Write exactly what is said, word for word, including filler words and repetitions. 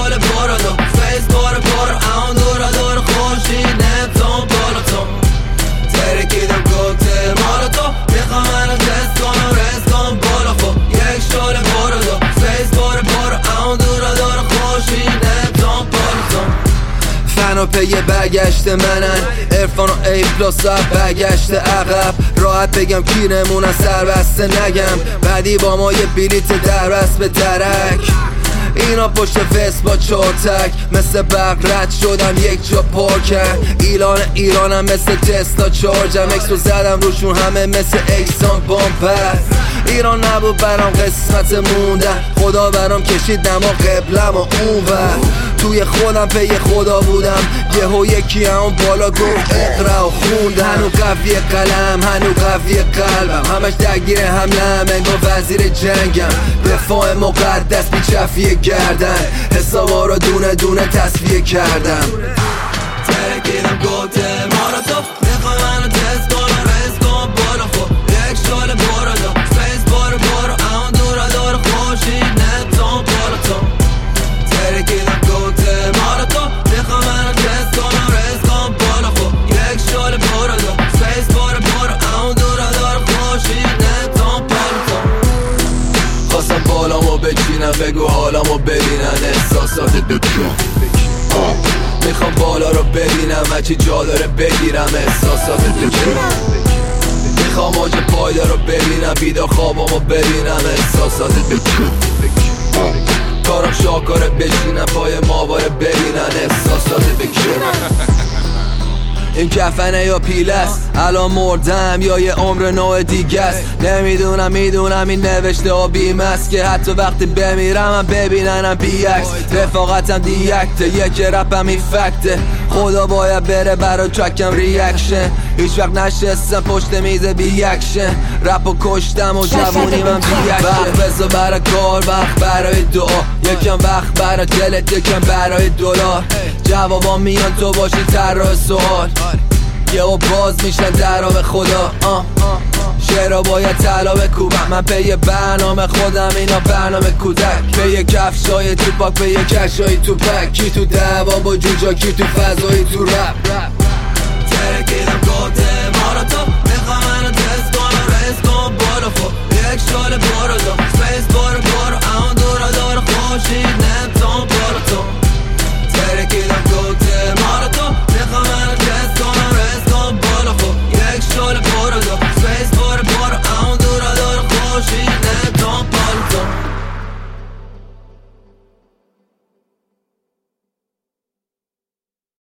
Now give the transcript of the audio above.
شال بارادو فیس بار بار اون دورا دور خوشی نبتون بالاتون ترکیدم کوکتل ماراتو میخوام منو تست کنم رس کنم بالا خب یک شال بارادو فیس بار بار اون دورا دور خوشی نبتون بالاتون فن و پی برگشت منن عرفان و ای پلاس برگشت عقب راحت بگم کی نمونن سر بسته نگم بعدی با ما یه بلیت در بس به درک اینا پشت فست با چارتک مثل برق رد شدم یک جا پر کرد ایلان ایرانم مثل تسلا چارجم اکسو زدم روشون همه مثل اکسان بامپر ایران نبود برام قسمت موندن خدا برام کشید دما قبلم و اون ور توی خودم پی خدا بودم یهو یکی همون بالا گفت اقرا و خوندم هنو قوی قلم هنو قوی قلبم همش درگیر حملم انگار وزیر جنگم رفاه مقدس بیچفیه گردن حسابا رو دونه دونه تصفیه کردم ترکیدم گوته ماراتو میخوای منو تست کنم رس کن بالا خب یک شال بارادو فیس بار بارو اون دورا دور خوشی نتون بالاتون ترکیدم گوته ماراتو میخوای منو تست کنم رس کن بالا خب یک شال بارادو فیس بار بارو اون دورا دور خوشی نتون بالاتون خواستم بالامو بچینم بگو حالامو ببینن احساسات بکنم میخوام بالا رو ببینم هرچی جا داره بگیرم احساسات بکنم میخوام موج پایدا رو ببینم بیدار خوابامو ببینم احساسات بکنم کارم شاکاره بشینم پای ماواره ببینن احساسات بکنم این کفنه یا پیله است الان مردم یا یه عمر نوع دیگه است نمیدونم میدونم این نوشته ها بیم است که حتی وقتی بمیرم هم ببیننم بیعکس رفاقتم دیکته یک رپم این فکته خدا باید بره برای چکم ریاکشن هیچ وقت نشستم پشت میز بی اکشن رپو کشتم و جوونی من بی اکشن وقت بذار برای کار وقت برای دعا یکم وقت برای دلت یکم برای دلار جوابا میان تو باشی طراح سوال یهو باز میشن درا به خدا آه. شعرها باید طلا بکوبم من پی برنامه خودم اینا برنامه کودک پی کفشای توپاک پی کشای توپک کی تو دوام با جوجا کی تو فضایی تو رپ ترکیدم گفته ماراتو میخوام منو